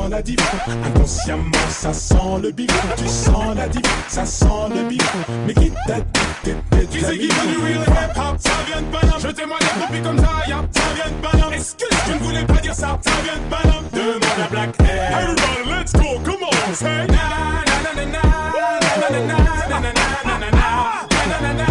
sent la diff. Inconsciemment, ça sent le bif. Tu sens la diff, ça sent le bif. Mais qui t'a dit t'étais Qui c'est qui veut du real hip-hop? Ça vient de Paname. Je témoigne depuis comme ça, y'a. Ça vient de Paname. Excuse, je ne voulais pas dire ça. Ça vient de Paname. Demande à Black Air. Everybody, let's go, come on, say. Na na na na na na na na na na na na na na na.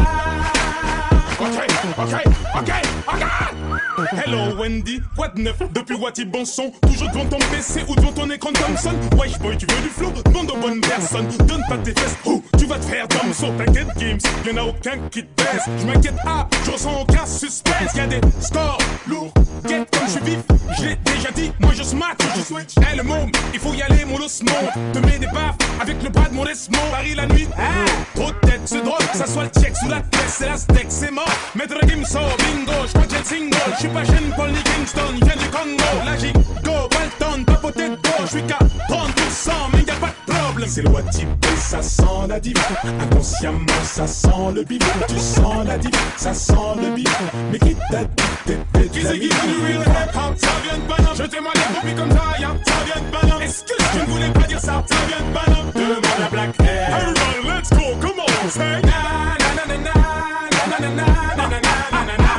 Ok. Hello Wendy, quoi de neuf depuis Wati bon son? Toujours devant ton PC ou devant ton écran Thompson. Wesh boy, tu veux du flow? Demande aux bonnes personnes. Donne pas tes fesses, tu vas te faire Thompson. T'inquiète Games, y'en a aucun qui te baisse. Je m'inquiète, je ressens aucun suspense. Y'a des scores lourds, get comme je suis vif. Je l'ai déjà dit, moi je smack, je switch. Le môme, il faut y aller, mon os monte. Te mets des baffes avec le bras de mon esmond. Paris la nuit, trop de tête, c'est drôle. Que ça soit le check sous la tête, c'est la steak, c'est mort. Maître Game sort, bingo, j'crois que j'ai le single. J'suis pas jeune Paul ni Kingston, vient du Congo. Là j'y go, pas le temps de papoter de dos. J'suis qu'à 30%, mais y'a pas de problème. C'est le Wati, ça sent la diff. Inconsciemment, ça sent le bif. Tu sens la diff, ça sent le bif. Mais qui t'a dit t'étais Qui c'est qui veut du real hip-hop? Ça vient de Paname. Je témoigne depuis comme ça, y'a. Ça vient de Paname. Excuse, je ne voulais pas dire ça. Ça vient de Paname. Demande à Black Air. Everybody, let's go, come on, say. Na na na na na na na na na na na na na.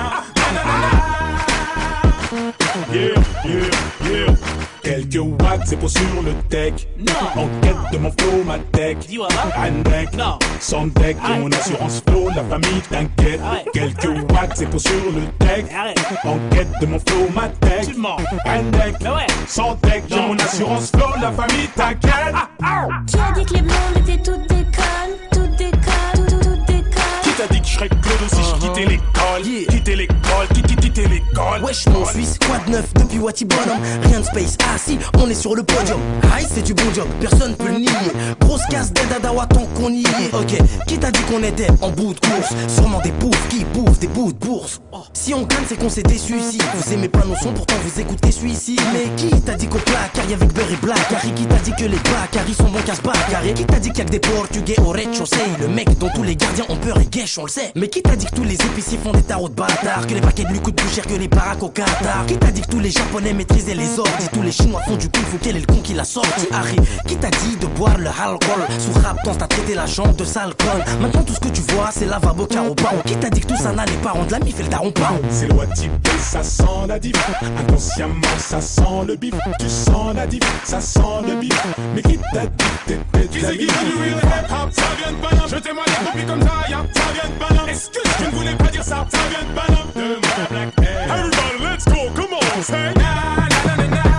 Yeah. Quelques watts, c'est pour sur le tech. Non. En quête de mon flow, ma tech. Dis-moi. Un deck. Non. Sans deck, de mon assurance flow, la famille t'inquiète. Arrête. Quelques watts, c'est pour sur le tech. Arrête. En quête de mon flow, ma tech. Tu mens. Un deck. Mais ouais. Sans deck, j'ai mon assurance flow, la famille t'inquiète. Qui a dit que les blondes étaient toutes des connes? Toutes des connes, toutes des connes. Qui t'a dit que je serais Claude aussi, je quittais l'école. Yeah. Quitter l'école, quitter l'école. Wesh mon Suisse, quoi de neuf depuis Wati Bonhomme? Rien de space, ah si, on est sur le podium. Aïe c'est du bon job, personne peut le nier. Grosse casse d'aide à Dawa tant qu'on y est. Ok, qui t'a dit qu'on était en bout de course? Sûrement des bouffes qui bouffent des bouts de bourse. Si on gagne c'est qu'on s'est déçu ici. Vous aimez pas nos sons, pourtant vous écoutez celui-ci. Mais qui t'a dit qu'au placard y'avait Beurre et Black Harry? Qui t'a dit que les Bacaris sont bons casse carré? Qui t'a dit qu'il y a que des portugais au rez-de-chaussée? Le mec dont tous les gardiens ont peur et guèche, on le sait. Mais qui t'a dit que tous les épiciers font des tarots de bâtards? Que les paquets de lui coûtent plus cher que les baraques au Qatar? Qui t'a dit que tous les japonais maîtrisaient les ordres? Tous les chinois font du kung fu, quel est le con qui l'a sorti? Harry, qui t'a dit de boire le alcool? Sous raptance t'as traité la jambe de sale conne. Maintenant tout ce que tu vois c'est lavabo carreau baron. Qui t'a dit que tout ça n'allait pas rendre la mif et le daron pas? C'est le Wati, ça sent la diff. Inconsciemment, ça sent le bif. Tu sens la diff, ça sent le bif. Mais qui t'a dit t'étais Qui c'est qui veut du real hip-hop? Ça vient de Paname. Je témoigne depuis comme ça, y'a. Ça vient de Paname. Excuse, je ne voulais pas dire ça. Ça vient de Paname. Demande à Black Air. Everybody, let's go, come on, say. Na na na na na.